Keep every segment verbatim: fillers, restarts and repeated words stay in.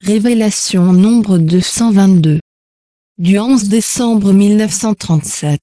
Révélation nombre deux cent vingt-deux. Du onze décembre mille neuf cent trente-sept.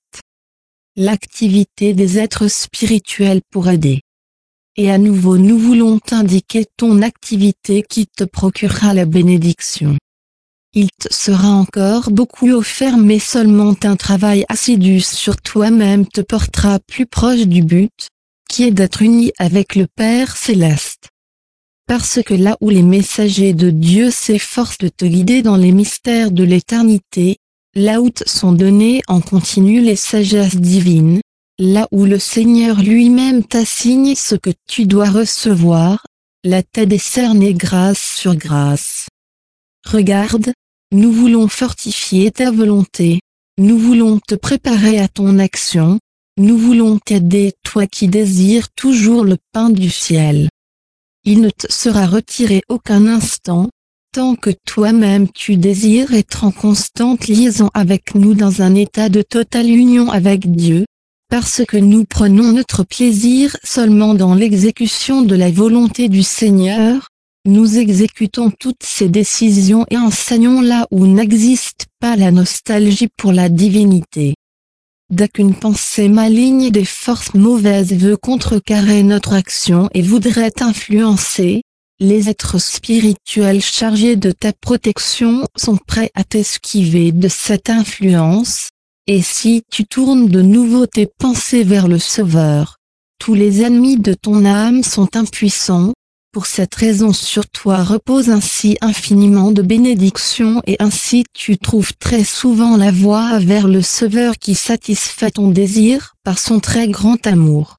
L'activité des êtres spirituels pour aider. Et à nouveau nous voulons t'indiquer ton activité qui te procurera la bénédiction. Il te sera encore beaucoup offert, mais seulement un travail assidu sur toi-même te portera plus proche du but, qui est d'être uni avec le Père Céleste. Parce que là où les messagers de Dieu s'efforcent de te guider dans les mystères de l'éternité, là où te sont données en continu les sagesses divines, là où le Seigneur lui-même t'assigne ce que tu dois recevoir, là t'est décerné grâce sur grâce. Regarde, nous voulons fortifier ta volonté, nous voulons te préparer à ton action, nous voulons t'aider toi qui désires toujours le pain du ciel. Il ne te sera retiré aucun instant, tant que toi-même tu désires être en constante liaison avec nous dans un état de totale union avec Dieu, parce que nous prenons notre plaisir seulement dans l'exécution de la volonté du Seigneur, nous exécutons toutes ces décisions et enseignons là où n'existe pas la nostalgie pour la divinité. Dès qu'une pensée maligne des forces mauvaises veut contrecarrer notre action et voudrait t'influencer, les êtres spirituels chargés de ta protection sont prêts à t'esquiver de cette influence, et si tu tournes de nouveau tes pensées vers le Sauveur, tous les ennemis de ton âme sont impuissants. Pour cette raison sur toi repose ainsi infiniment de bénédictions et ainsi tu trouves très souvent la voie vers le Sauveur qui satisfait ton désir par son très grand amour.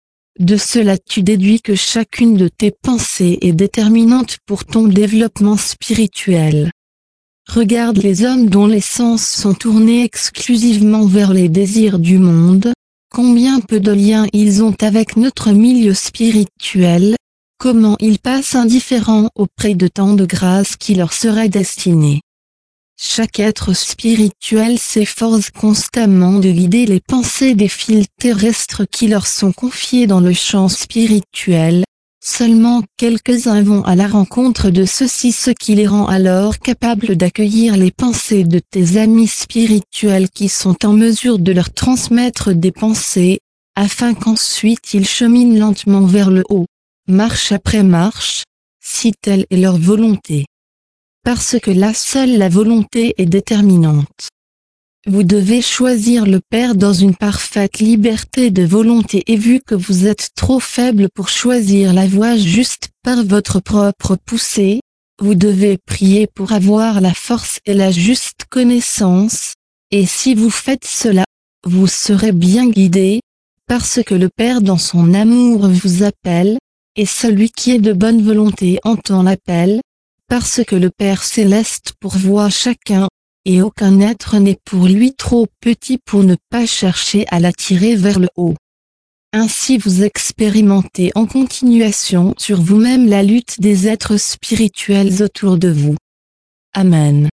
De cela tu déduis que chacune de tes pensées est déterminante pour ton développement spirituel. Regarde les hommes dont les sens sont tournés exclusivement vers les désirs du monde, combien peu de liens ils ont avec notre milieu spirituel. Comment ils passent indifférents auprès de tant de grâces qui leur seraient destinées. Chaque être spirituel s'efforce constamment de guider les pensées des fils terrestres qui leur sont confiés dans le champ spirituel, seulement quelques-uns vont à la rencontre de ceux-ci, ce qui les rend alors capables d'accueillir les pensées de tes amis spirituels qui sont en mesure de leur transmettre des pensées, afin qu'ensuite ils cheminent lentement vers le haut. Marche après marche, si telle est leur volonté. Parce que là seule la volonté est déterminante. Vous devez choisir le Père dans une parfaite liberté de volonté et vu que vous êtes trop faible pour choisir la voie juste par votre propre poussée, vous devez prier pour avoir la force et la juste connaissance, et si vous faites cela, vous serez bien guidé, parce que le Père dans son amour vous appelle, et celui qui est de bonne volonté entend l'appel, parce que le Père Céleste pourvoit chacun, et aucun être n'est pour lui trop petit pour ne pas chercher à l'attirer vers le haut. Ainsi vous expérimentez en continuation sur vous-même la lutte des êtres spirituels autour de vous. Amen.